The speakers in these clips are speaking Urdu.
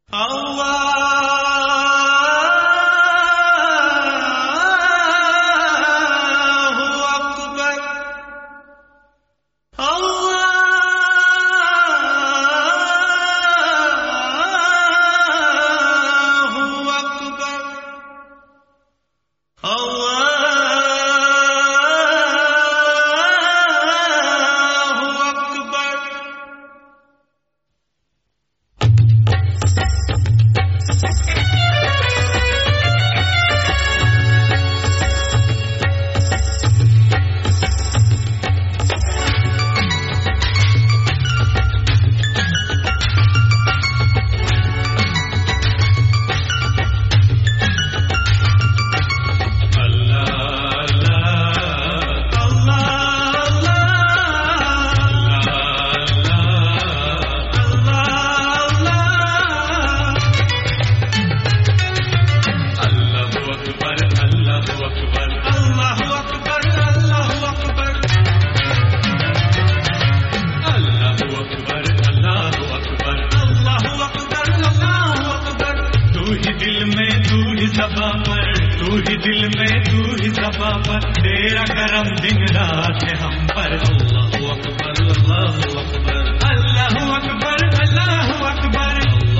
تیرا کرم دن رات ہے ہم پر. اللہ اکبر اللہ اکبر اللہ اکبر اللہ اکبر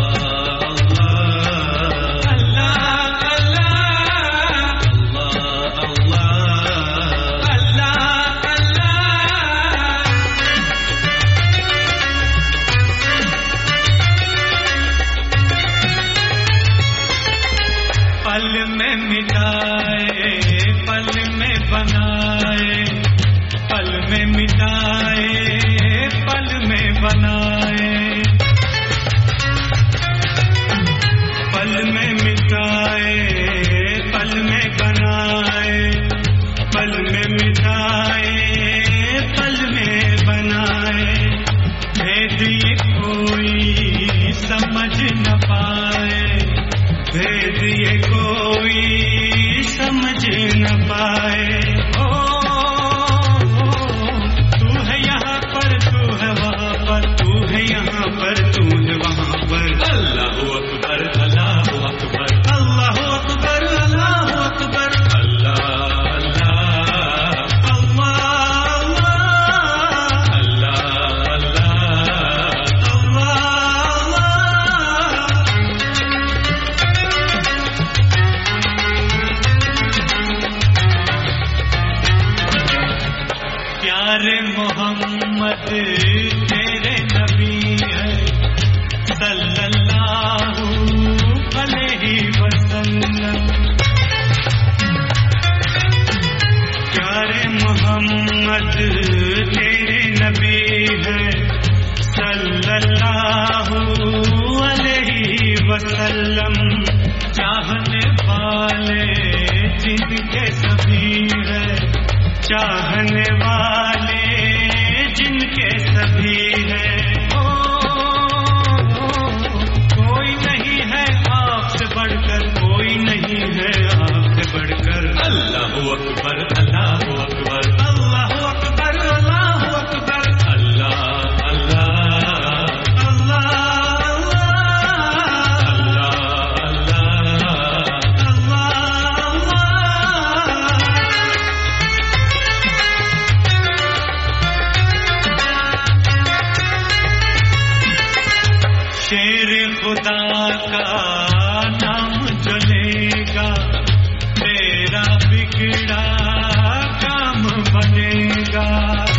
محمد تیرے نبی ہے صلی اللہ علیہ وسلم. پیارے محمد تیرے نبی ہے صلی اللہ علیہ وسلم. چاہنے والے جن کے سبھی ہے چاہنے والے جن کے سبھی ہے. کوئی نہیں ہے آپ سے بڑھ کر کوئی نہیں ہے آپ سے بڑھ کر. اللہ اکبر اللہ اکبر اللہ اکبر اللہ اکبر اللہ اللہ شیر خدا کا نام چلے گا تیرا بگڑا کام بنے گا.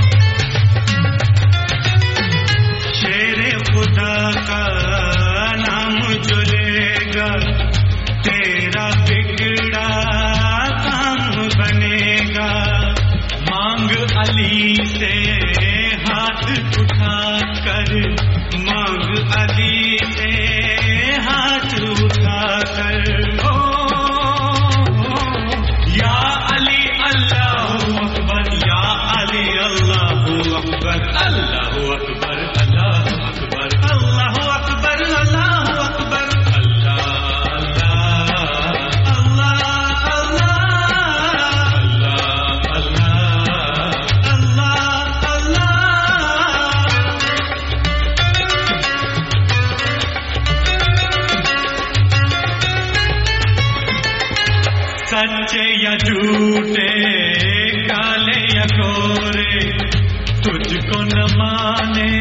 شیر خدا کا نام چلے گا تیرا بگڑا کام بنے گا. مانگ علی سے ہاتھ اٹھا کر مانگ علی سے ہاتھ اٹھا کر. یا علی اللہ اکبر یا علی سچے یا جھوٹے کالے یا گورے تجھ کو نہ مانے